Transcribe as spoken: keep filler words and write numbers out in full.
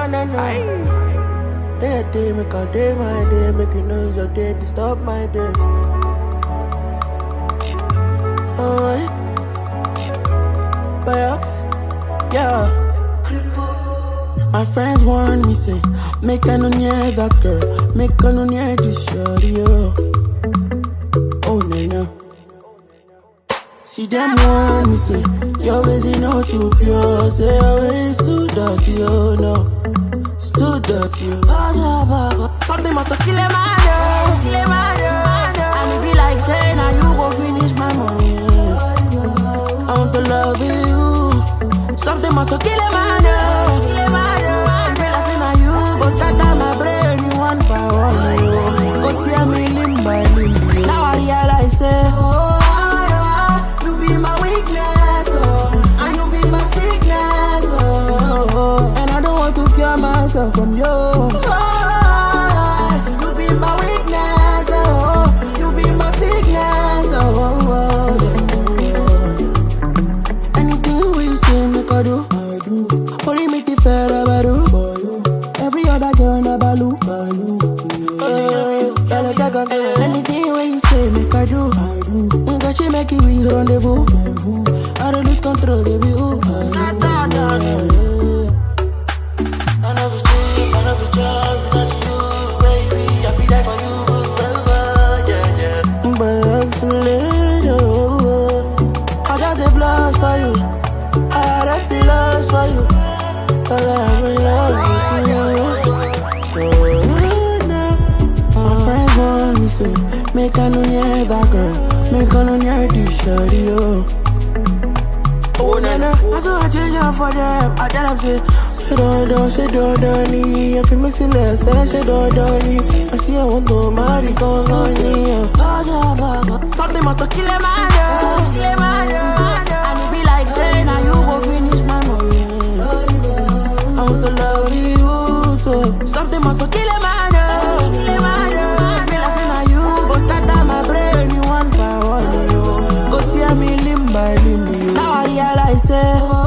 na na na. Day day make a day my day, make a noise all day, disturb my day. Alright, Biox, yeah. My friends warn me say, make I no near that girl, make I no near this shorty, oh. Oh no no. See them warn me say, your ways you know too pure, say your ways too dirty, oh no. It's too dirty, oh. Something must have kill a man, oh, kill a man, oh. And it be like saying, now you go finish my money. I want to love you. Something must have kill a man, oh, kill a man, oh. And be like saying, now you go scatter my brain, you one by one, oh. Go tear me limb by limb. Now I realize, say, oh. Myself from you. Oh, you be my weakness. Oh, you be my sickness. Oh, oh, oh. Anything we say, make I do. I do. Only make it fair, I do. For you. Every other girl, never look. I do. Anything when you say, make I do. I do. Because she make it with rendezvous. I don't lose control, baby. Ooh. Make I know near that girl, make I know near this shorty, oh. Oh, na na, I saw a change up for them. I tell them, say, she don't do, she don't do, me. If you missing less, say, she don't do, me. I see I want to marry, cause on me, oh. Something must have kill a man, oh, kill a man, oh. And it be like saying, now you go finish my money. I want to love you, so something must have kill a man, oh, kill a man, oh. One by one, go tear me limb by limb. Now I realize, say,